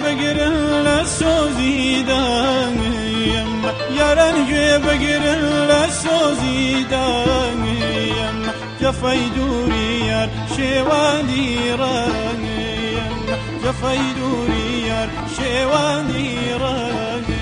بگرن لسوزی دانیم یاران گوی بگرن لسوزی دانیم جفای دوری یار شیوانی رانیم جفای دوری یار شیوانی رانیم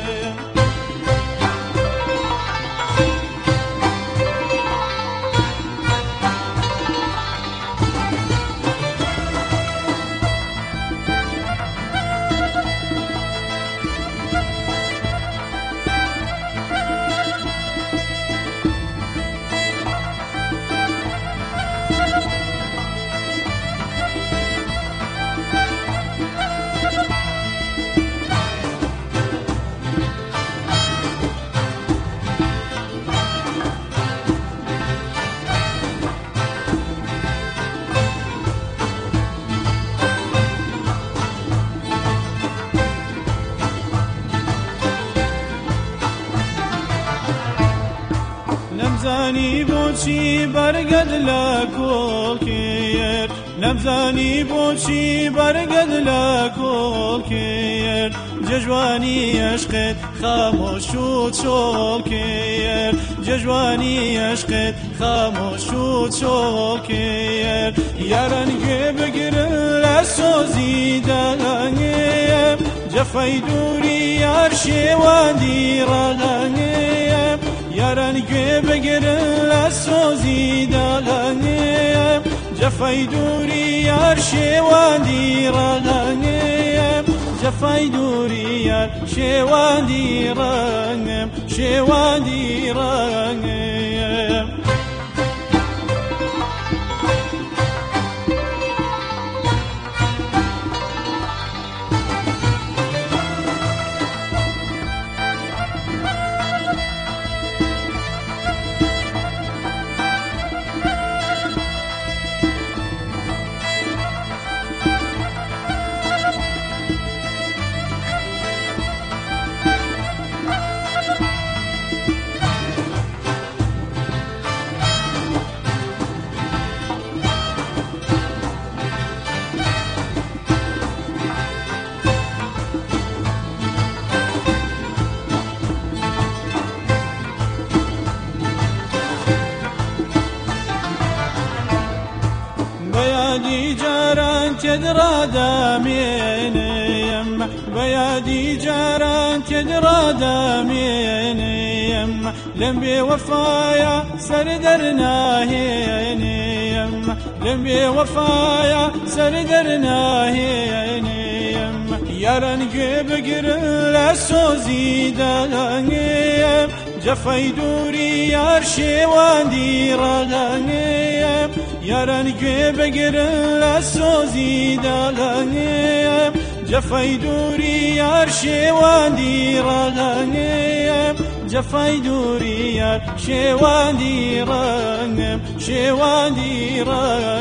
نمزانی بوچی برگد لکول کیر نمزانی بوچی برگد لکول کیر ججوانی عشقت خاموش و چول کیر ججوانی عشقت خاموش و چول کیر یاران گوی بگرن لسوزی دانیم جفای دوری یار شیوانی رانیم یاران گوی بگرن لسوزی دانیم جفای دوری یار شیوانی رانیم جفای دوری یار شیوانی رانیم شیوانی رانیم بيادي جاران تدرى دامينيم بيادي جاران تدرى دامينيم لم بوفايا سردرنا هينيم لم بوفايا سردرنا هينيم يارن جيب قرن لسوزي دانيم جفای دوری یار شیوانی رانیم یاران گوی بگرن لسوزی دانیم جفای دوری یار شیوانی رانیم جفای دوری یار شیوانی رانیم شیوانی رانیم